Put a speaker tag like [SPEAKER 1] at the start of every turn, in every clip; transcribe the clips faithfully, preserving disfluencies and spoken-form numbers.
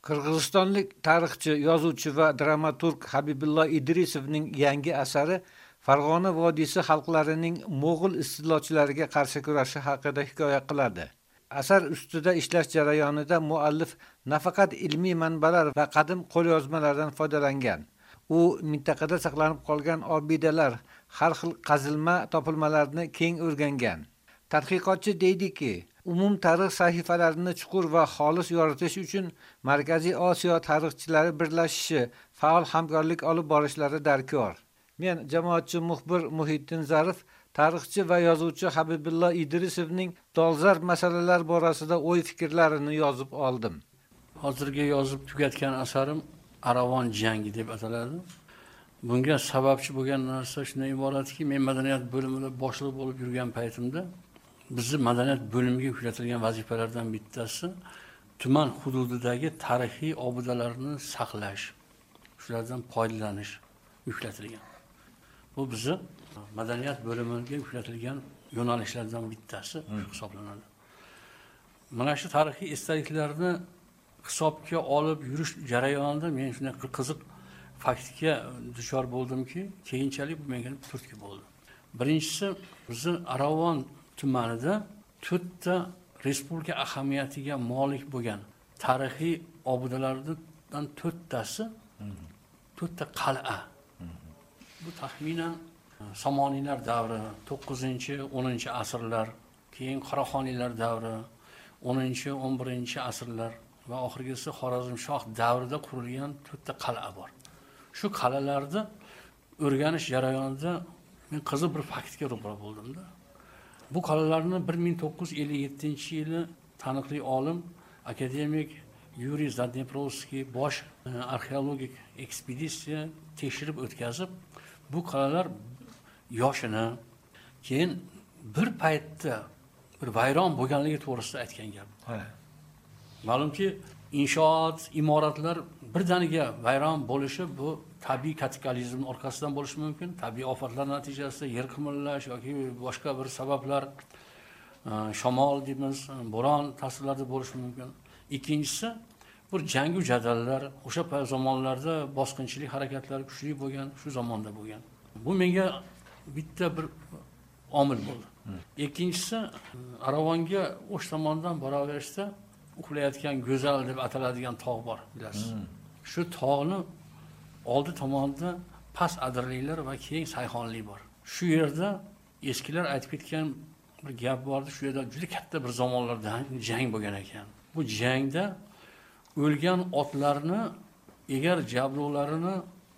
[SPEAKER 1] Qirg'izistonlik tarixchi, yozuvchi va dramaturg Habibullo Idrisovning yangi asari Farg'ona vodiysi xalqlarining Mo'g'ul istilochilariga qarshi kurashi haqida hikoya qiladi. Asar ustida ishlash jarayonida muallif nafaqat ilmiy manbalar va qadim qo'lyozmalardan foydalangan. U mintaqada saqlanib qolgan obidalar, har xil qazilma topilmalarni keng o'rgangan. Tadqiqotchi deydiki, umum tarix sahifalarini chuqur va xolis yoritish uchun Markaziy Osiyo tarixchilari birlashishi, faol hamkorlik olib borishlari darkor. Men jamoatchi muxbir Muhiddin Zarif tarixchi va yozuvchi Habibullo Idrisovning dolzarb masalalar borasida o'y-fikrlarini yozib oldim.
[SPEAKER 2] Hozirga yozib tugatgan asarim Aravon jangi deb ataladi. Bunga sababchi bo'lgan narsa shundan iboratki, men madaniyat bo'limida boshliq bo'lib yurgan paytimda bizni madaniyat bo'limiga yuklatilgan vazifalardan bittasi tuman hududidagi tarixiy obidalarni saqlash, shulardan foydalanish yuklatilgan. Bu bizni madaniyat bo'limiga yuklatilgan yo'nalishlardan bittasi hisoblanadi. Mana shu tarixiy esdaliklarni hisobga olib yurish jarayonida men shunday qiziq faktga duchor bo'ldimki, keyinchalik bu menga turtki bo'ldi. Birinchisi, bizni Aravon tumanida to'rtta respublika ahamiyatiga molik bo'lgan tarixiy obidalardan to'rttasi to'rtta qal'a. Bu taxminan Somoniylar davri, to'qqizinchi o'ninchi asrlar, keyin Qoraxoniylar davri, o'ninchi o'n birinchi asrlar va oxirgisi Xorazmshoh davrida qurilgan to'rtta qal'a bor. Shu qal'alarda o'rganish jarayonida men qiziq bir faktga ro'para bo'ldimda. Bu qal'alarni bir ming to'qqiz yuz ellik yettinchi yili taniqli olim akademik Yuriy Zadneprovskiy bosh arxeologik ekspeditsiya tekshirib o'tkazib, bu qal'alar yoshini, keyin bir paytda bir vayron bo'lganligi to'g'risida aytgan gap. Ma'lumki, inshoot, imoratlar birdaniga vayron bo'lishi bu tabiiy kataklizmning orqasidan bo'lishi mumkin. Tabiiy ofatlar natijasida yer qimirlash yoki boshqa bir sabablar, shamol deymiz, bo'ron ta'sirlarida bo'lishi mumkin. Ikkinchisi, bir jangu jadallar, o'sha zamonlarda bosqinchilik harakatlari kuchli bo'lgan, shu zamonda bo'lgan. Bu menga bitta bir omil bo'ldi. Ikkinchisi, Aravonga o'sha tomondan boraverishda uxlayotgan go'zal deb ataladigan tog' bor, bilasiz. Shu tog'ni oldi tomonida past adirliklar va keng sayhonlik bor. Shu yerda eskilar aytib ketgan bir gap bordi, shu yerda juda katta bir zamonlarda jang bo'lgan ekan. Bu jangda o'lgan otlarni, egar jabruqlarini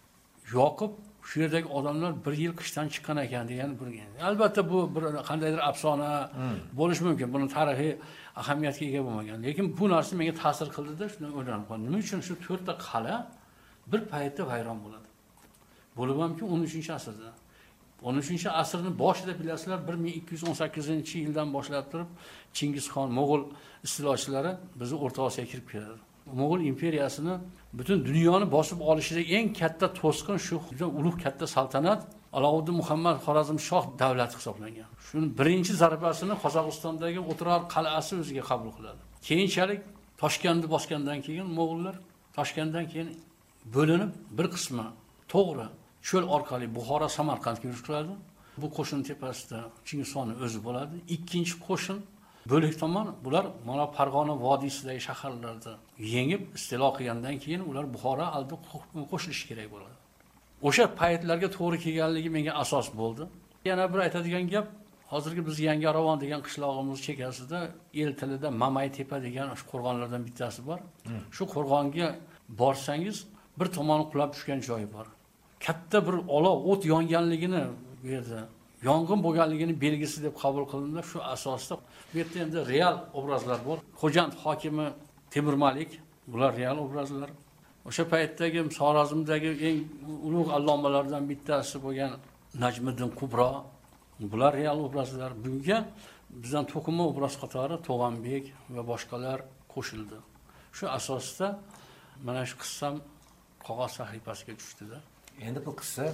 [SPEAKER 2] yoqib, shu yerdagi odamlar bir yil qishdan chiqqan ekan degan bir. Albatta bu bir qandaydir afsona bo'lishi mumkin. Buni tarixiy ahamiyatga ega bo'lmagan. Lekin bu narsa menga ta'sir qildi-da, shuni o'ylanib qoldim. Nima uchun shu to'rtta qal'a bir paytda vayron bo'ladi? Bo'lib hamki o'n uchinchi asrda. o'n uchinchi asrning boshida bilasizlar, bir ming ikki yuz o'n sakkizinchi yildan boshlab turib Chingizxon Mo'g'ul istilochilari bizni O'rta Osiyoga kirib keladi. Mo'g'ul imperiyasini butun dunyoni bosib olishida eng katta to'sqin shu ulug' katta saltanat Alovuddin Muhammad Xorazmshoh davlati hisoblangan. Shuning birinchi zarbasini Qozog'istondagi O'tirar qal'asi o'ziga qabul qiladi. Keyinchalik Toshkentni bosgandan keyin Mo'g'ullar Toshkentdan keyin bo'linib bir qismi to'g'ri cho'l orqali Buxoro, Samarqandga yurish qiladi. Bu qo'shin tepasida Chingizxonning o'zi bo'ladi. Ikkinchi qo'shin bo'lik tomon bular mana Farg'ona vodiysidagi shaharlarda yengib istilo qilgandan keyin ular Buxoro oldi qo'shilishi kerak bo'ladi. O'sha paytlarga to'g'ri kelganligi menga asos bo'ldi. Yana bir aytadigan gap, hozirgi biz Yangi Aravon degan qishlog'imiz chekkasida el tilida Mamay tepa degan shu qo'rg'onlardan bittasi bor. Shu qo'rg'onga borsangiz bir tomoni qulab tushgan joyi bor. Katta bir olov, o't yonganligini bu yerda yong'in bo'lganligini belgisi deb qabul qilindi. Shu asosda bu yerda endi real obrazlar bor. Xo'jand hokimi Temur Malik, bular real obrazlar. O'sha paytdagi Xorazmdagi eng ulug' allomalardan bittasi bo'lgan Najmiddin Kubro, bular real obrazlar. Bunga bizdan to'qima obraz qatori To'g'anbek va boshqalar qo'shildi. Shu asosda mana shu qissam qog'oz sahifasiga tushdi-da.
[SPEAKER 1] Endi bu qissa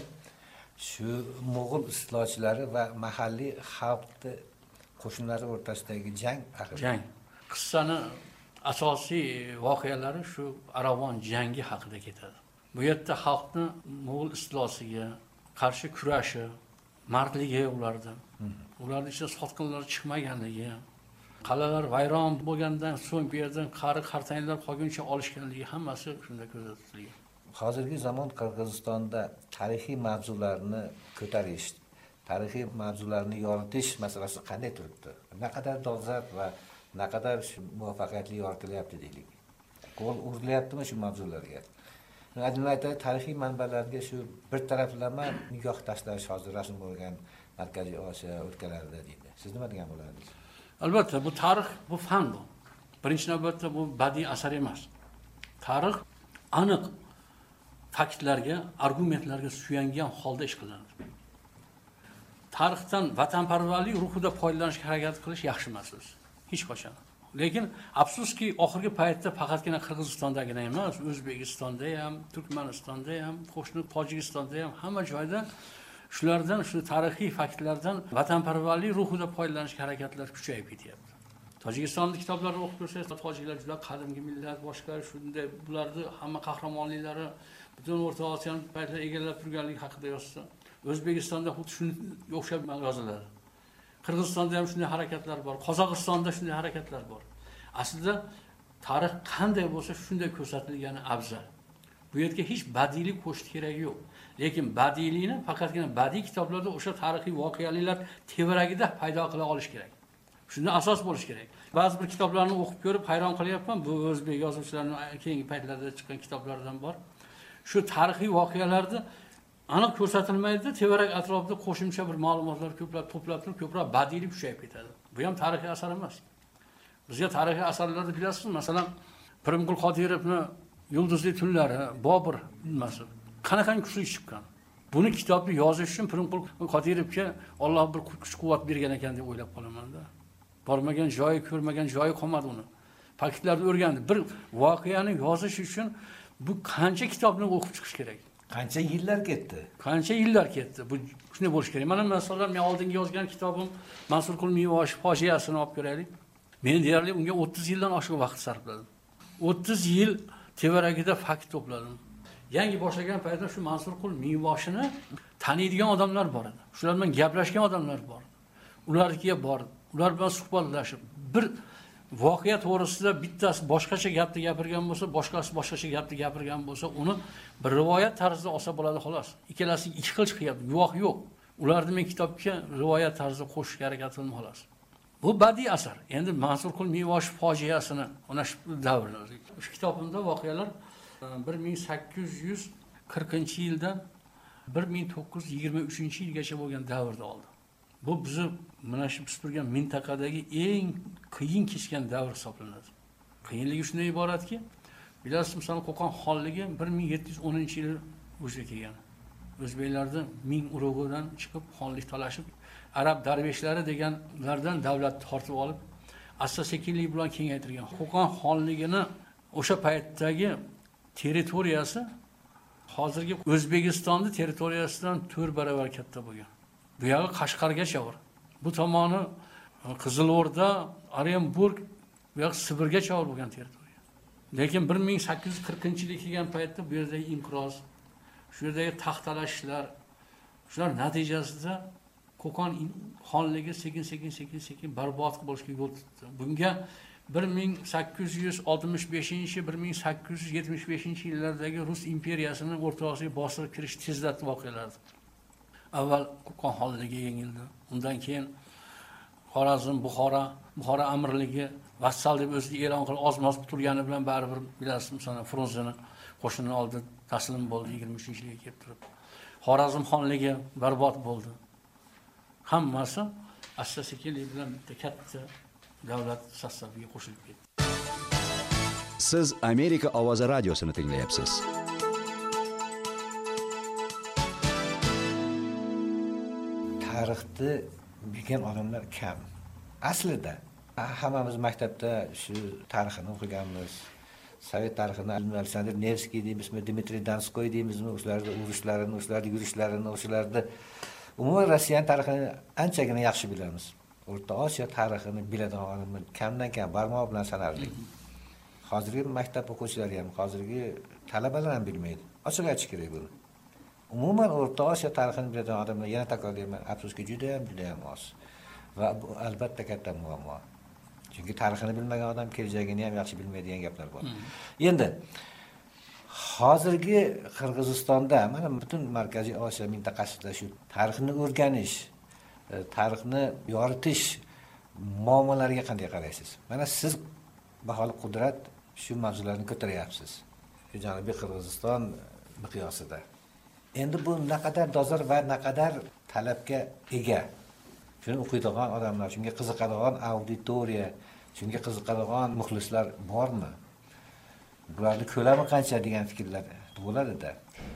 [SPEAKER 1] shu Mo'g'ul istilochilari va mahalliy xalqning qo'shinlari o'rtasidagi jang haqida.
[SPEAKER 2] Jang. Qissani asosiy voqealari shu Aravon jangi haqida ketadi. Bu yerda xalqni Mo'g'ul istilosiga qarshi kurashi, mardligi ularda. Ularning ichida sotqinlar chiqmaganligi, qal'alar vayron bo'lgandan so'ng bu yerdan qari qartanglar qolguncha olishganligi hammasi shunda ko'zda tutilgan.
[SPEAKER 1] Hozirgi zamon Qirg'izistonda tarixiy mavzularni ko'tarish, tarixiy mavzularni yoritish masalasi qanday turibdi? Naqadar dolzarb va naqadar muvaffaqiyatli yoritilyapti deylik. Qo'l urilyaptimi shu mavzularga? Adimlaytda tarixiy manbalarga shu bir taraflama nigoh tashlash hozir rasm bo'lgan Markaziy Osiyo o'lkalarida deydi. Siz nima degan bo'lardingiz?
[SPEAKER 2] Albatta, bu tarix, bu fan bu. Birinchi navbatda bu badiiy asar emas. Tarix aniq faktlarga, argumentlarga suyangan holda ish qilinadi. Tarixdan vatanparvarlik ruhida foydalanishga harakat qilish yaxshi emas o'zi. Hech qachon. Lekin afsuski oxirgi paytda faqatgina Qirg'izistondagina emas, O'zbekistonda ham, Turkmanistonda ham, qo'shni Tojikistonda ham hamma joyda shulardan, shu tarixiy faktlardan vatanparvarlik ruhida foydalanishga harakatlar kuchayib ketyapti. Tojikistonning kitoblarini o'qib ko'rsangiz, tojiklar juda qadimgi millat, boshqa shunday bularni hamma qahramonliklari butun O'rta Osiyoning paytida egallab turganligi haqida yozsa, O'zbekistonda xuddi shunga o'xshab yoziladi. Qirg'izistonda ham shunday harakatlar bor, Qozog'istonda shunday harakatlar bor. Aslida tarix qanday bo'lsa shunday ko'rsatilgani afzal. Bu yerga hech badiiylik qo'shish kerak yo'q. Lekin badiiylikni faqatgina badiiy kitoblarda o'sha tarixiy voqealiklar tevaragida paydo qila olish kerak. Shunda asos bo'lish kerak. Ba'zi bir kitoblarni o'qib ko'rib hayron qolyapman. Bu o'zbek yozuvchilarining keyingi paytlarda chiqqan kitoblardan bor. Shu tarixiy voqealarni aniq ko'rsatilmaydi, tevarak atrofida qo'shimcha bir ma'lumotlar ko'plab to'plab turib, ko'proq badiiylik kuchayib ketadi. Bu ham tarixiy asar emas. Bizga tarixiy asarlarni bilasizmi? Masalan, Pirimqul Qodirovning Yulduzli tunlari, Bobur nimasi? Qanaqangi kuchli chiqqan. Buni kitobni yozish uchun Pirimqul Qodirovga Alloh bir kuch-quvvat bergan ekan deb o'ylab qolaman-da. Bormagan joyi, ko'rmagan joyi qolmadi uni. Faktlarni o'rgandi. Bir voqeani yozish uchun bu qancha kitobni o'qib chiqish kerak?
[SPEAKER 1] Qancha yillar ketdi?
[SPEAKER 2] Qancha yillar ketdi? Bu shunday bo'lish kerak. Mana masalan, men oldingi yozgan kitobim Mansurqul Mivosh fojiasini olib ko'raylik. Men deyarli unga o'ttiz yildan oshiq vaqt sarfladim. o'ttiz yil tevaragida fakt to'pladim. Yangi boshlagan paytda shu Mansurqul Mivoshini taniydigan odamlar bor edi. Shular bilan gaplashgan odamlar bor. Ularga borib, ular bilan suhbatlashib, bir voqea to'g'risida bittasi boshqacha gapni gapirgan bo'lsa, boshqasi boshqacha gapni gapirgan bo'lsa, uni bir rivoyat tarzida olsa bo'ladi xolos. Ikkalasi ikki xil chiqyapti, guvoh yo'q. Ularni men kitobga rivoyat tarzida qo'shishga harakat qildim xolos. Bu badiiy asar. Endi Mansurqul Mivosh fojiasini ona shu davrda. Shu kitobimda voqealar bir ming sakkiz yuz qirqinchi yildan bir ming to'qqiz yuz yigirma uchinchi yilgacha bo'lgan davrda oldi. Bu bizni mana shu biz turgan mintaqadagi eng qiyin kechgan davr hisoblanadi. Qiyinligi shundan iboratki, bilasiz, masalan, Qo'qon xonligi bir ming yetti yuz o'ninchi yil vujudga kelgan. O'zbeklarning ming urug'idan chiqib xonlik talashib, arab darveshlari deganlardan davlat tortib olib, asta-sekinlik bilan kengaytirgan. Qo'qon xonligini o'sha paytdagi territoriyasi hozirgi O'zbekistonning territoriyasidan to'rt baravar katta bo'lgan. Bu yog'i Qashqargacha bor. Bu tomoni Qizilo'rda, Orenburg va Sibirgacha bo'lgan territoriya. Lekin bir ming sakkiz yuz qirqinchi yilga kelgan paytda bu yerdagi inqiroz, shu yerdagi taxtalashlar, shular natijasida Qo'qon xonligi sekin-sekin sekin-sekin barbod bo'lishga yo'l tutdi. Bunga bir ming sakkiz yuz oltmish beshinchi bir ming sakkiz yuz yetmish beshinchi yillardagi Rus imperiyasining O'rta Osiyoga bostirib kirish tezlatdi voqealar. Avval Qo'qon xonligi yengildi. Undan keyin Xorazm, Buxoro, Buxoro amirligi vassal deb o'zini e'lon qilib ozmoz turgani bilan baribir bilasiz, masalan, Frunzeni qo'shinini oldi, taslim bo'ldi yigirma uchinchi yilga kelib turib. Xorazm xonligi barbod bo'ldi. Hammasi asta-sekinlik bilan bitta katta davlat sostaviga qo'shilib ketdi.
[SPEAKER 3] Siz Amerika ovozi radiosini tinglayapsiz.
[SPEAKER 1] Tarixni bilgan odamlar kam. Aslida hammamiz maktabda shu tarixni o'qiganmiz. Sovet tarixini Aleksandr Nevskiy deymizmi, Dmitriy Donskoy deymizmi, o'shalarning urushlarini, o'shalarning yurishlarini, o'shalarni umuman Rossiya tarixini anchagina yaxshi bilamiz. O'rta Osiyo tarixini biladigan odamlar kamdan kam barmoq bilan sanardik. hozirgi maktab o'quvchilari ham, hozirgi talabalar ham bilmaydi. Ochiq aytish kerak buni. Umuman O'rta Osiyo tarixini biladigan odamlar yana takrorlayman, afsuski juda ham juda ham oz. Va bu albatta katta muammo. Chunki tarixini bilmagan odam kelajagini ham yaxshi bilmaydigan gaplar bor. Endi hozirgi Qirg'izistonda, mana butun Markaziy Osiyo mintaqasida shu tarixni o'rganish, tarixni yoritish muammolariga qanday qaraysiz? Mana siz baholi qudrat shu mavzularni ko'taryapsiz. Janubiy Qirg'iziston miqyosida. Endi bu naqadar dozor va naqadar talabga ega. Shuni o'qiydigan odamlar, shunga qiziqadigan auditoriya, shunga qiziqadigan muxlislar bormi? Bularning ko'lami qancha degan fikrlar bo'ladi-da.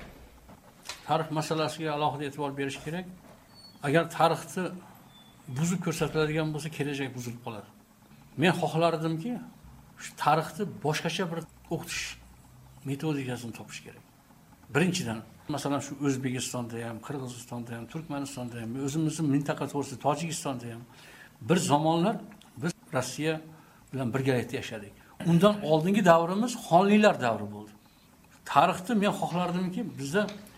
[SPEAKER 2] Tarix masalasiga alohida e'tibor berish kerak. Agar tarixni buzib ko'rsatiladigan bo'lsa, kelajak buzilib qoladi. Men xohlardimki, shu tarixni boshqacha bir o'qitish metodikasini topish kerak. Birinchidan, masalan, shu O'zbekistonda ham, Qirg'izistonda ham, Turkmanistonda ham, o'zimizning mintaqa to'g'risida Tojikistonda ham bir zamonlar biz Rossiya bilan birgalikda yashadik. Undan oldingi davrimiz xonliklar davri bo'ldi. Tarixni men xohlardimki, bizda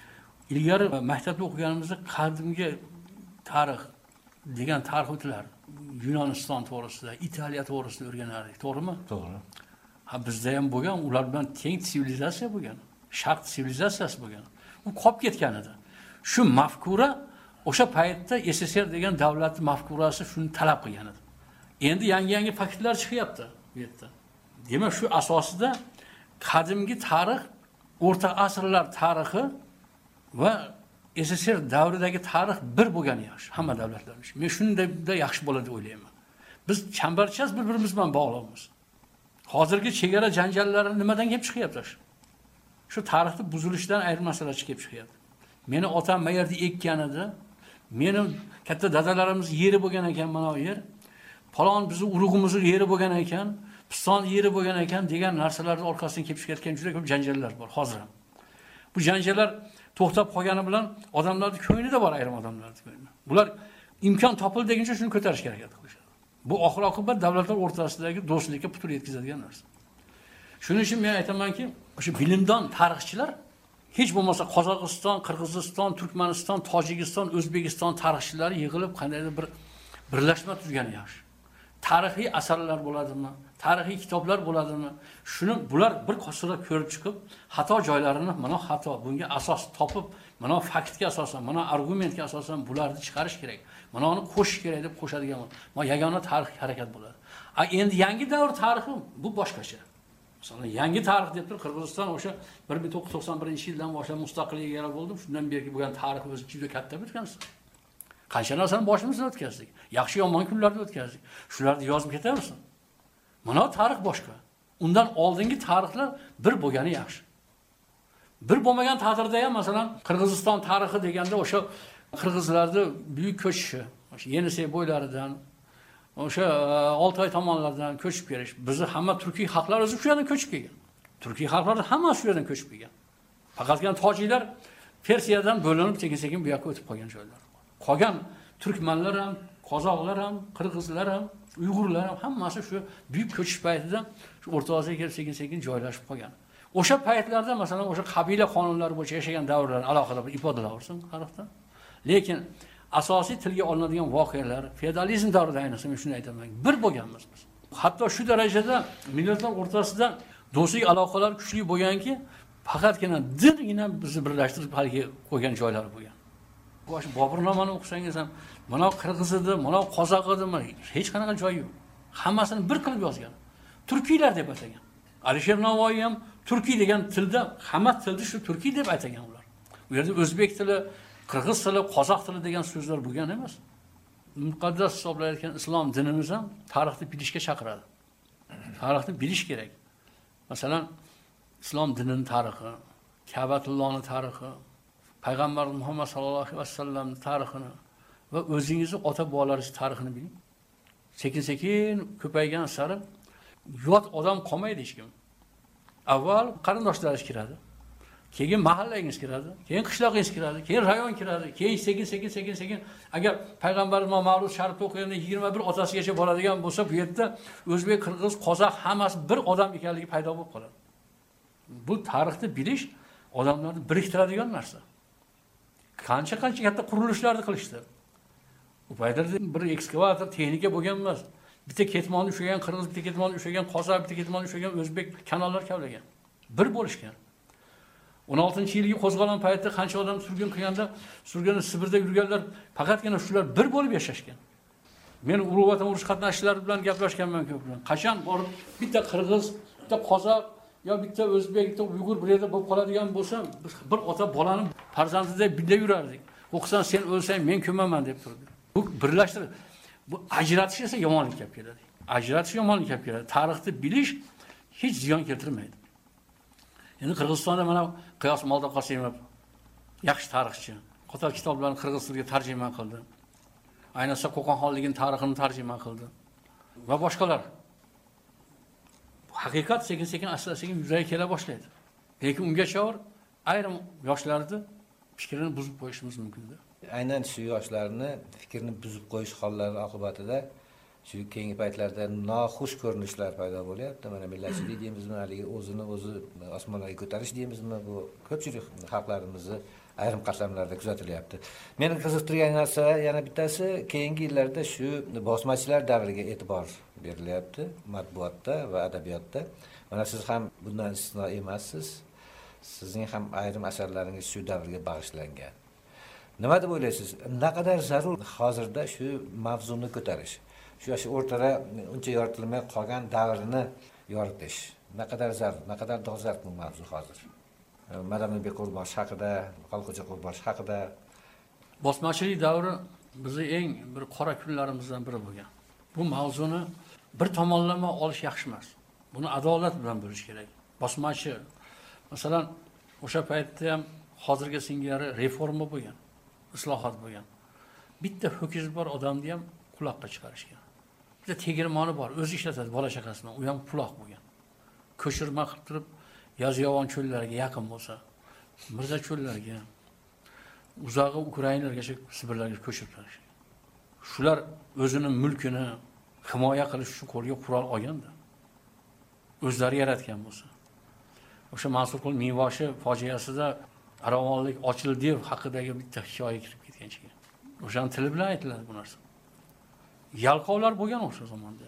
[SPEAKER 2] ilgari maktabda o'qiganimizda qadimgi tarix degan tarix o'tilar. Yunoniston to'g'risida, Italiya to'g'risida o'rganardik, to'g'rimi?
[SPEAKER 1] To'g'ri.
[SPEAKER 2] Ha, bizda ham bo'lgan, ular bilan teng sivilizatsiya bo'lgan. Sharq sivilizatsiyasi bo'lgan. U qolib ketgan edi. Shu mafkura o'sha paytda S S R degan davlat mafkurasi shuni talab qilgan edi. Endi yangi-yangi faktlar chiqyapti bu yerda. Demak, shu asosida qadimgi tarix, o'rta asrlar tarixi va S S R davridagi tarix bir bo'lgani yaxshi, hamma davlatlar uchun. Men shundayda yaxshi bo'ladi o'ylayman. Biz chambarchas bir-birimiz bilan bog'lanamiz. Hozirgi chegara janjallari nimadan kelib chiqyapti? Shu tarixni buzilishidan ayrim masalalar chiqib chiqyapti. Meni otam mayerda ekkan edi. Meni katta dadalarimiz yeri bo'lgan ekan, mana bu yer. Falon bizning urug'imizning yeri bo'lgan ekan, piston yeri bo'lgan ekan degan narsalarning orqasidan kelib chiqayotgan juda ko'p janjallar bor hozir ham. Bu janjallar to'xtab qolgani bilan odamlarning ko'nglida bor, ayrim odamlarning ko'nglida. Bular imkon topildigicha shuni ko'tarishga harakat qilishadi. Bu oxir oqibat davlatlar o'rtasidagi do'stlikka putur yetkazadigan narsa. Shuning uchun men aytamanki, o'sha bilimdon tarixchilar hech bo'lmasa Qozog'iston, Qirg'iziston, Turkmaniston, Tojikiston, O'zbekiston tarixchilari yig'ilib qandaydir bir birlashma tuzgani yaxshi. Tarixiy asarlar bo'ladimi? Tarixiy kitoblar bo'ladimi? Shuni bular bir qosirda ko'rib chiqib, xato joylarini, mana xato, bunga asos topib, mana faktga asosan, mana argumentga asosan bularni chiqarish kerak. Mana uni qo'shish kerak deb qo'shadigan. Mana yagona tarixiy harakat bo'ladi. A endi yangi davr tarixi bu boshqacha. Masalan, yangi tarix deb turib Qirg'iziston o'sha bir ming to'qqiz yuz to'qson birinchi yildan boshlab mustaqillikka ega bo'ldi. Shundan beri bo'lgan tarix o'zi juda katta bir narsa. Qancha narsani boshimizdan o'tkazdik. Yaxshi yomon kunlarni o'tkazdik. Shularni yozib ketaversin. Mana tarix boshqa. Undan oldingi tarixlar bir bo'lgani yaxshi. Bir bo'lmagan taqdirda ham masalan Qirg'iziston tarixi deganda o'sha qirg'izlarning buyuk ko'chishi, o'sha Yenisey bo'ylaridan, o'sha Oltoy tomonlardan ko'chib kelish. Bizni hamma turkiy xalqlar o'zi shu yerdan ko'chib kelgan. Turkiy xalqlar hammasi shu yerdan ko'chib kelgan. Faqatgina tojiklar Persiyadan bo'linib sekin-sekin bu yoqqa o'tib qolgan joylar. Qolgan turkmanlar ham, qozoqlar ham, qirg'izlar ham, uyg'urlar ham hammasi shu buyuk ko'chish paytida shu O'rta Osiyoga kelib sekin-sekin joylashib qolgan. O'sha paytlarda masalan o'sha qabila qonunlari bo'yicha yashagan davrlarni alohida bir ifodalar bo'lsin tarixda. Lekin asosiy tilga olinadigan voqealar feodalizm davrida ayniqsa men shuni aytaman. Bir bo'lganmiz biz. Hatto shu darajada millatlar o'rtasida do'stlik aloqalar kuchli bo'lganki, faqatgina dingina bizni birlashtirib haligi qo'ygan joylar bo'lgan. Bosh Boburnamani o'qisangiz ham, mana qirg'iz edi, mana qozoq edi, hech qanaqa joyi yo'q. Hammasini bir qilib yozgan. Turkiylar deb atagan. Alisher Navoiy ham turkiy degan tilda, hamma tilda shu turkiy deb atagan ular. Bu yerda o'zbek tili, qirg'iz tili, qozoq tili degan so'zlar bo'lgan emas. Muqaddas hisoblayotgan islom dinimiz ham tarixni bilishga chaqiradi. Tarixni bilish kerak. Masalan, islom dinining tarixi, Ka'batullohning tarixi, Payg'ambar Muhammad sallallohu alayhi vasallamning tarixini va o'zingizning ota-bobolaringiz tarixini biling. Sekin-sekin ko'paygan sari yot odam qolmaydi hech kim. Avval qarindoshlaringiz kiradi. keyin mahallangiz kiradi, keyin qishlog'ingiz kiradi, keyin rayon kiradi, keyin sekin sekin sekin sekin agar payg'ambarimiz Mavlud Sharifda o'qiganda yigirma bir otasigacha boradigan bo'lsa, bu yerda o'zbek, qirg'iz, qozoq hammasi bir odam ekanligi paydo bo'lib qoladi. Bu tarixni bilish odamlarni biriktiradigan narsa. Qancha-qancha katta qurilishlarni qilishdi. U paytlarda bir ekskavator texnika bo'lgan emas. Bitta ketmonni ushlagan qirg'iz, bitta ketmonni ushlagan qozoq, bitta ketmonni ushlagan o'zbek kanallar kavlagan. Bir bo'lishgan. o'n oltinchi yilgi qo'zg'olon paytida qancha odam surgun qilganda, surgunda Sibirda yurganlar faqatgina shular bir bo'lib yashashgan. Men Ulug' Vatan urush qatnashchilari bilan gaplashganman ko'p bilan. Qachon borib bitta qirg'iz, bitta qozoq yo bitta o'zbek, bitta uyg'ur bir yerda bo'lib qoladigan bo'lsa, bir ota bolani farzandidek birga yurardik. O'qsan sen o'lsang men ko'maman deb turdi. Bu birlashtirib, bu ajratish esa yomonlik kelib keladi. Ajratish yomonlik kelib keladi. Tarixni bilish hech ziyon keltirmaydi. Endi Qirg'izistonda mana Qiyos Moldoqosimov yaxshi tarixchi. Qator kitoblarni qirg'iz tiliga tarjima qildi. Ayniqsa Qo'qon xonligining tarixini tarjima qildi va boshqalar. Haqiqat sekin-sekin asta-sekin yuzaga kela boshlaydi. Lekin ungacha ayrim yoshlarni fikrini buzib qo'yishimiz mumkin-da.
[SPEAKER 1] Aynan shu yoshlarni fikrini buzib qo'yish hollari oqibatida shu keyingi paytlarda noxush ko'rinishlar paydo bo'lyapti. Mana millatchilik deymizmi, haligi o'zini o'zi osmonlarga ko'tarish deymizmi, bu ko'pchilik xalqlarimizni ayrim qatlamlarda kuzatilyapti. Meni qiziqtirgan narsa yana bittasi, keyingi yillarda shu bosmachilar davriga e'tibor berilyapti matbuotda va adabiyotda. Mana siz ham bundan istisno emassiz. Sizning ham ayrim asarlaringiz shu davrga bag'ishlangan. Nima deb o'ylaysiz? Naqadar zarur hozirda shu mavzuni ko'tarish? Shu shu o'rtada uncha yoritilmay qolgan davrni yoritish. Naqadar zarur, naqadar dolzarb bu mavzu hozir. Madam Bequrbosh haqida, Xalqo'ja Qurbosh haqida.
[SPEAKER 2] Bosmachilik davri bizning eng bir qora kunlarimizdan biri bo'lgan. Bu mavzuni bir tomonlama olish yaxshi emas. Buni adolat bilan bo'lish kerak. Bosmachi, masalan, o'sha paytda ham hozirgi singari reforma bo'lgan, islohot bo'lgan. Bitta ho'kiz bor odamni ham quloqqa chiqarishgan. Bitta tegirmoni bor, o'zi ishlatadi bola chaqasini, u ham quloq bo'lgan. Ko'chirma qilib turib Yozyovon cho'llariga yaqin bo'lsa, Mirza cho'llariga, uzog'i Ukrainalargacha Sibirlarga ko'chirib tashlagan. Shular o'zining mulkini himoya qilish uchun qo'lga qurol olganda, o'zlari yaratgan bo'lsa. O'sha Mansurqul Minvoshi fojiasida Aravonlik Ochildiyev haqidagi bitta hikoya kirib ketgan ekan. O'shaning tili bilan aytiladi bu narsa. Yalqovlar bo'lgan o'sha zamonda.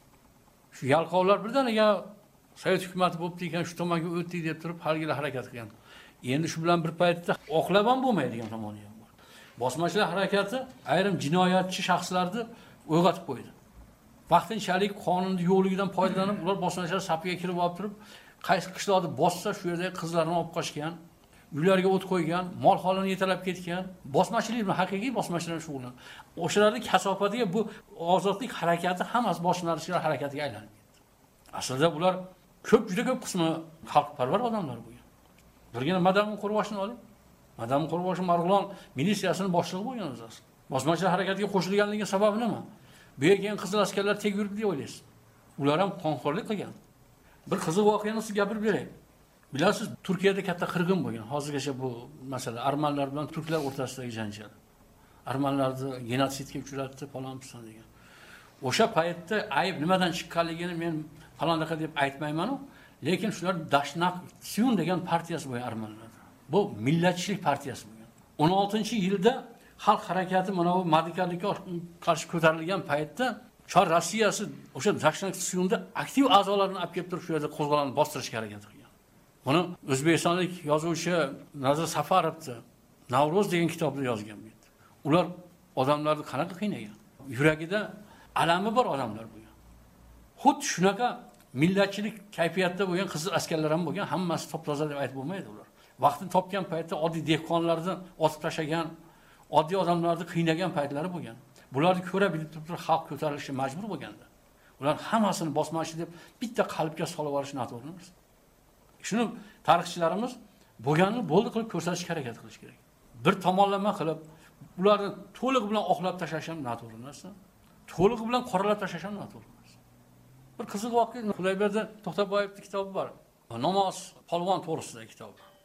[SPEAKER 2] Shu yalqovlar birdaniga Sovet hukumati bo'libdi ekan, shu tomonga o'tdik deb turib haligilar harakat qilgan. Endi shu bilan bir paytda oqlab ham bo'lmaydigan tomoni ham bor. Bosmachilar harakati ayrim jinoyatchi shaxslarni o'yg'atib qo'ydi. Vaqtinchalik qonunning yo'qligidan foydalanib, ular bosmachilar safiga kirib olib turib, qaysi qishloqni bossa shu yerda qizlarni olib qochgan, uylarga o't qo'ygan, mol holini yetalab ketgan, bosmachilik bilan haqiqiy bosmachilar shug'ullan. O'shalarning kasofatiga bu ozodlik harakati hammasi bosmachilar harakatiga aylanib ketdi. Aslida ular ko'p, juda ko'p qismi xalqparvar odamlar bo'lgan. Birgina Madam Qurboshni oling. Madam Qurbosh Marg'ilon militsiyasining boshlig'i bo'lgan o'zi. Bosmachilar harakatiga qo'shilganligi sababi nima? Bu yerga qizil askarlar tek yuribdi deb o'ylaysiz. Ular ham qonxo'rlik qilgan. Bir qiziq voqeani sizga gapirib beray. Bilasiz, Turkiyada katta qirg'in bo'lgan. Hozirgacha bu masala armanlar bilan turklar o'rtasidagi janjal. Armanlarni genotsidga uchratdi, falon piston degan. O'sha paytda ayb nimadan chiqqanligini men falondaqa deb aytmayman-ku, lekin shular Dashnaq Siyun degan partiyasi bo'lgan armanlarda. Bu millatchilik partiyasi bo'lgan. o'n oltinchi yilda xalq harakati mana bu madikarlikka qarshi ko'tarilgan paytda Chor Rossiyasi o'sha Dashnaq Siyunda aktiv a'zolarini olib kelib turib shu yerda qo'zg'olonni bostirishga harakat qilgan. Buni o'zbekistonlik yozuvchi Nazir Safarovni Navro'z degan kitobda yozgan bu. Ular odamlarni qanaqa qiynagan? Yuragida alami bor odamlar bo'lgan. Xuddi shunaqa millatchilik kayfiyatda bo'lgan qizil askarlar ham bo'lgan, hammasi top-toza deb aytib bo'lmaydi ular. Vaqtini topgan paytda oddiy dehqonlarni otib tashlagan, oddiy odamlarni qiynagan paytlari bo'lgan. Bularni ko'ra bilib turib xalq ko'tarilishi majbur bo'lganda, ular hammasini bosmachi deb bitta qalbga solib olish noto'g'ri emas. Shuni tarixchilarimiz bo'lganini bo'ldi qilib ko'rsatishga harakat qilish kerak. Bir tomonlama qilib ularni to'liq bilan oqlab tashlash ham noto'g'ri emas. To'liq bilan qoralab tashlash ham noto'g'ri emas. Bir qiziq voqea Xudoyberdi To'xtaboyevning kitobi bor. Namoz polvon to'g'risida kitob.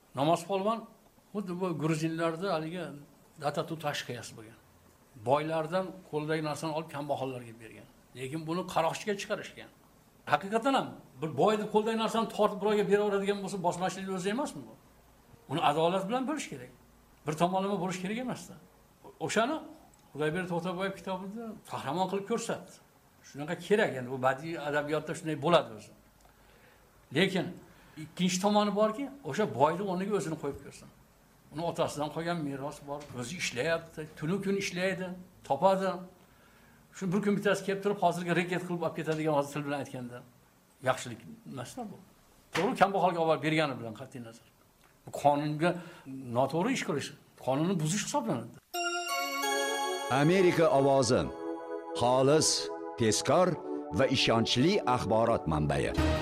[SPEAKER 2] Namoz polvon xuddi bu gruzinlarda haligi datatu tashqiyasi bo'lgan. Boylardan qo'ldagi narsani olib kambag'allarga bergan. Lekin buni qaroqchiga chiqarishgan. Haqiqatan ham bir boyni qo'ldagi narsani tortib birovga beraveradigan bo'lsa, bosmachilik o'zi emasmi bu? Uni adolat bilan bo'lish kerak. Bir tomonlama bo'lish kerak emasda. O'shani Xudoyber To'xtaboyev kitobida qahramon qilib ko'rsatdi. Shunaqa kerak, endi bu badiiy adabiyotda shunday bo'ladi o'zi. Lekin ikkinchi tomoni borki, o'sha boyni o'rniga o'zini qo'yib ko'rsin. Uni otasidan qolgan meros bor, o'zi ishlayapti, tunu kun ishlaydi, topadi. Shu bir kun bittasi kelib turib, hozirga reket qilib olib ketadigan hozir til bilan aytganda yaxshilik emas-da bu. To'g'ri, kambag'alga olib bergani bilan qat'iy nazar. Bu qonunga noto'g'ri ish qilish, qonunni buzish hisoblanadi.
[SPEAKER 3] Amerika ovozi xolis, tezkor va ishonchli axborot manbai.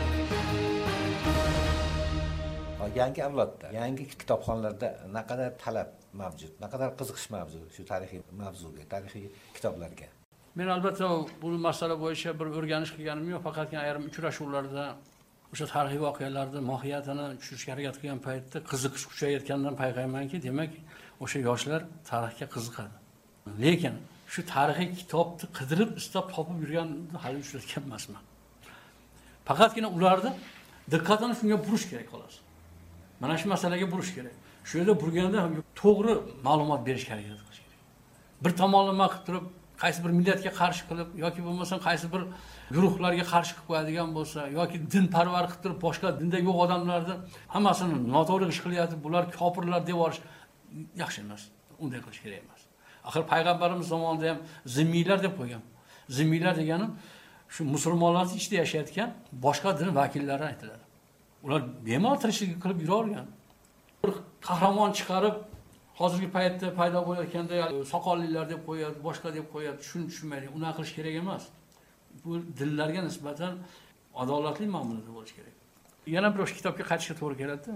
[SPEAKER 1] Yangi avlodda, yangi kitobxonlarda naqadar talab mavjud, naqadar qiziqish mavjud shu tarixiy mavzuga, tarixiy kitoblarga.
[SPEAKER 2] Men albatta bu masala bo'yicha bir o'rganish qilganim yo'q, faqatgina ayrim uchrashuvlarda o'sha tarixiy voqealarning mohiyatini tushunishga harakat qilgan paytda qiziqish kuchayayotganidan payqaymanki, demak, o'sha yoshlar tarixga qiziqadi. Lekin shu tarixiy kitobni qidirib, istab topib yurganni hali uchratgan emasman. Faqatgina ularni diqqatini shunga burish kerak xolos. Mana shu masalaga burish kerak. Shu yerda burganda to'g'ri ma'lumot berish kerak edi. Bir tomonlama qilib turib, qaysi bir millatga qarshi qilib yoki bo'lmasa qaysi bir guruhlarga qarshi qilib qo'yadigan bo'lsa yoki dinparvar qilib turib boshqa dinda yo'q odamlarni hammasini noto'g'ri ish qilyapti, bular kofirlar deb yuborish yaxshi emas. Unday qilish kerak emas. Axir payg'ambarimiz zamonida ham zimmiylar deb qo'ygan. Zimmiylar degani shu musulmonlarning ichida yashayotgan boshqa din vakillari aytiladi. Ular bemalol tirikchilik qilib yuravergan. Bir qahramon chiqarib hozirgi paytda paydo bo'layotganda soqollilar deb qo'yadi, boshqa deb qo'yadi, shuni tushunmaydi. Uni qilish kerak emas. Bu dinlarga nisbatan adolatli muomalada bo'lish kerak. Yana bir o'sha kitobga qaytishga to'g'ri keladi.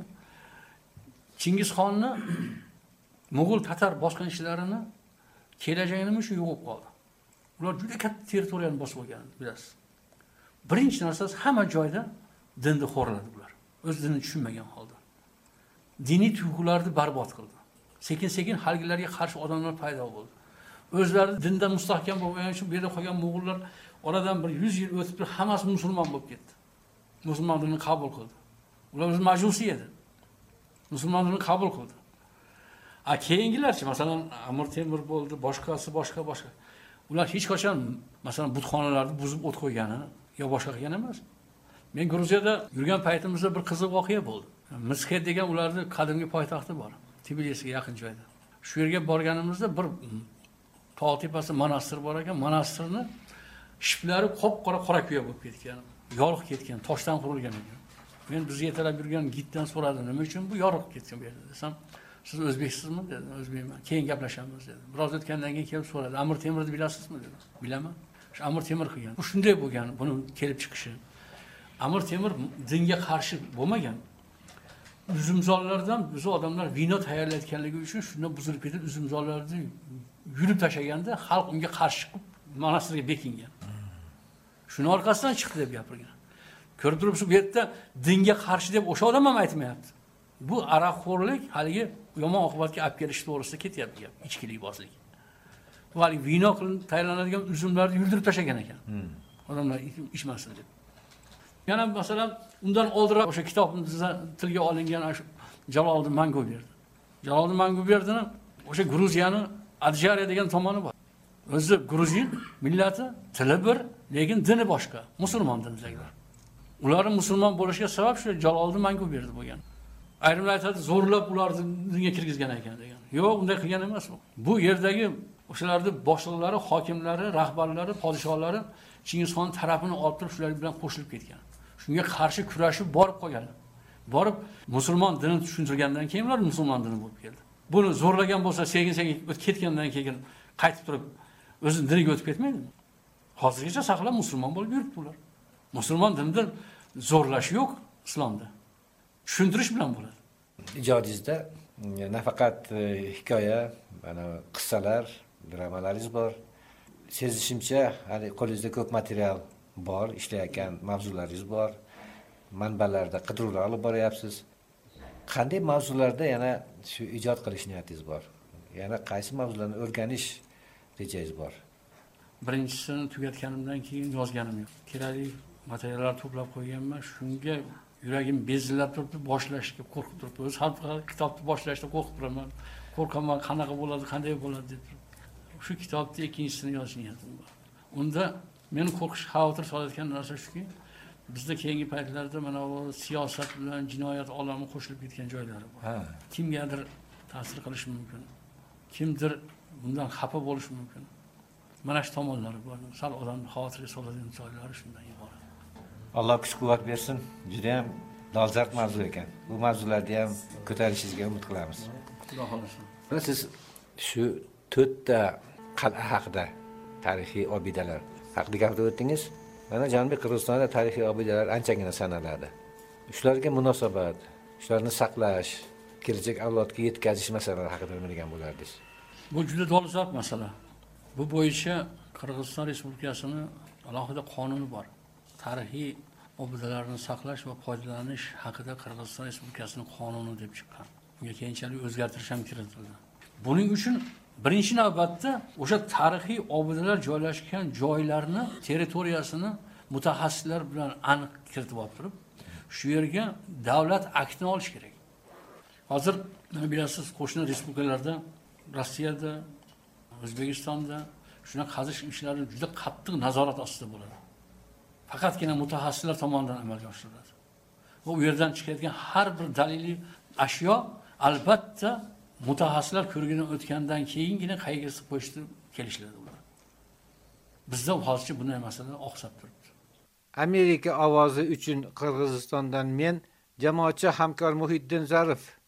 [SPEAKER 2] Chingizxonni Mo'g'ul tatar bosqinchlarini kelajagi nima shu yo'q qoldi. Ular juda katta territoriyani bosib olgan, bilasiz. Birinchi narsasi hamma joyda dinni xo'rladi ular. O'z dinini tushunmagan holda. Diniy tuyg'ularni barbod qildi. Sekin-sekin halgilarga qarshi odamlar paydo bo'ldi. O'zlari dinda mustahkam bo'lgani uchun bu yerda qolgan mo'g'ullar oradan bir yuz yil o'tib hammasi musulmon bo'lib ketdi. Musulmon dinini qabul qildi. Ular o'z majusiy edi. Musulmon dinini qabul qildi. A keyingilarchi, masalan, Amir Temur bo'ldi, boshqasi, boshqa, boshqa. Ular hech qachon, masalan, butxonalarni buzib o't qo'ygani yo boshqa qilgan emas. Men Gruziyada yurgan paytimizda bir qiziq voqea bo'ldi. Mizxet degan ularning qadimgi poytaxti bor, Tbilisiga yaqin joyda. Shu yerga borganimizda bir tog' tepasida monastir bor ekan, monastirni shiplari qop-qora qora kuya bo'lib ketgan, yorug' ketgan, toshdan qurilgan ekan. Men bizni yetalab yurgan giddan so'radim, nima uchun bu yorug' ketgan bu yerda desam, siz o'zbeksizmi dedi, o'zbekman. Keyin gaplashamiz dedi. Biroz o'tgandan keyin kelib so'radi, Amir Temurni bilasizmi dedi. Bilaman. Shu Amir Temur qilgan. Bu shunday bo'lgan, buni kelib chiqishi. Amir Temur dinga qarshi bo'lmagan. Uzumzorlardan biz odamlar vino tayyorlayotganligi uchun shundan buzilib ketib, uzumzorlarni yurib tashaganda xalq unga qarshi chiqib monastirga bekingan. Shuni orqasidan chiqdi deb gapirgan. Ko'rib turibsiz, bu yerda dinga qarshi deb o'sha odam ham aytmayapti. Bu aroqxo'rlik haligi yomon oqibatga olib kelish to'g'risida ketyapti gap, ichkilibozlik. Bu haligi vino qilib tayyorlanadigan uzumlarni yuldirib tashagan ekan. Odamlar ichmasin deb. Yana masalan, undan oldinroq o'sha kitobimizda tilga olingan Jaloliddin Manguberdi. Jaloliddin Manguberdining o'sha Gruziyani Adjariya degan tomoni bor. O'zi Gruzin millati, tili bir, lekin dini boshqa, musulmon dinidagilar. Ularning musulmon bo'lishiga sabab shu Jaloliddin Manguberdi bo'lgan. Ayrimlar aytadi, zo'rlab ularni dinga kirgizgan ekan degan. Yo'q, unday qilgan emas u. Bu yerdagi o'shalarning boshliqlari, hokimlari, rahbarlari, podshohlari Chingizxon tarafini olib turib shular bilan qo'shilib ketgan. Shunga qarshi kurashib borib qolgan. Borib musulmon dinini tushuntirgandan keyin ular musulmon dini bo'lib keldi. Buni zo'rlagan bo'lsa, sekin-sekin o'tib ketgandan keyin qaytib turib o'zining diniga o'tib ketmaydimi? Hozirgacha saqlab musulmon bo'lib yuribdi ular. Musulmon dinida zo'rlash yo'q islomda. Tushuntirish bilan bo'ladi.
[SPEAKER 1] Ijodingizda nafaqat hikoya, mana qissalar, dramalaringiz bor. Sezishimcha, hali qo'lingizda ko'p material bor, ishlayotgan mavzularingiz bor. Manbalarda qidiruvlar olib boryapsiz. Qanday mavzularda yana shu ijod qilish niyatingiz bor? Yana qaysi mavzularni o'rganish rejangiz bor?
[SPEAKER 2] Birinchisini tugatganimdan keyin yozganim yo'q. Kerakli materiallar to'plab qo'yganman. Shunga yuragim bezillab turibdi, boshlashga qo'rqib turibdi. O'z har kitobni boshlashda qo'rqib turaman. Qo'rqaman, qanaqa bo'ladi, qanday bo'ladi deb. Shu kitobni ikkinchisini yozish niyatim bor. Unda meni qo'rqish, xavotir solayotgan narsa shuki, bizda keyingi paytlarda mana bu siyosat bilan jinoyat olami qo'shilib ketgan joylari bor.
[SPEAKER 1] Ha.
[SPEAKER 2] Kimgadir ta'sir qilishi mumkin. Kimdir bundan xafa bo'lishi mumkin. Mana shu tomonlari bor. Sal odamni xavotirga soladigan joylari shundan iborat.
[SPEAKER 1] Alloh kuch-quvvat bersin. Juda ham dolzarb mavzu ekan. Bu mavzularni ham ko'tarishingizga umid qilamiz.
[SPEAKER 2] Xudo xolasa.
[SPEAKER 1] Mana siz shu to'rtta qal'a haqida, tarixiy obidalar haqida gapirib o'tdingiz. Mana Janubiy Qirg'izistonda tarixiy obidalar anchagina sanaladi. Shularga munosabat, shularni saqlash, kelajak avlodga yetkazish masalalari haqida nima degan bo'lardingiz?
[SPEAKER 2] Bu juda dolzarb masala. Bu bo'yicha Qirg'iziston Respublikasining alohida qonuni bor. Tarixiy obidalarni saqlash va foydalanish haqida Qirg'iziston Respublikasining qonuni deb chiqqan. Unga keyinchalik o'zgartirish ham kiritildi. Buning uchun birinchi navbatda o'sha tarixiy obidalar joylashgan joylarni territoriyasini mutaxassislar bilan aniq kiritib olib turib, shu yerga davlat aktini olish kerak. Hozir bilasiz, qo'shni respublikalarda, Rossiyada, O'zbekistonda shuna qazish ishlari juda qattiq nazorat ostida bo'ladi. Faqatgina mutaxassislar tomonidan amalga oshiriladi. Va u yerdan chiqayotgan har bir daliliy ashyo albatta mutaxassislar ko'rgidan o'tgandan keyingina qayg'isi qo'shib kelishadi ular. Bizda hozircha bunday masalalar oqsab turibdi.
[SPEAKER 1] Amerika ovozi uchun Qirg'izistondan men jamoatchi hamkor Muhiddin Zarif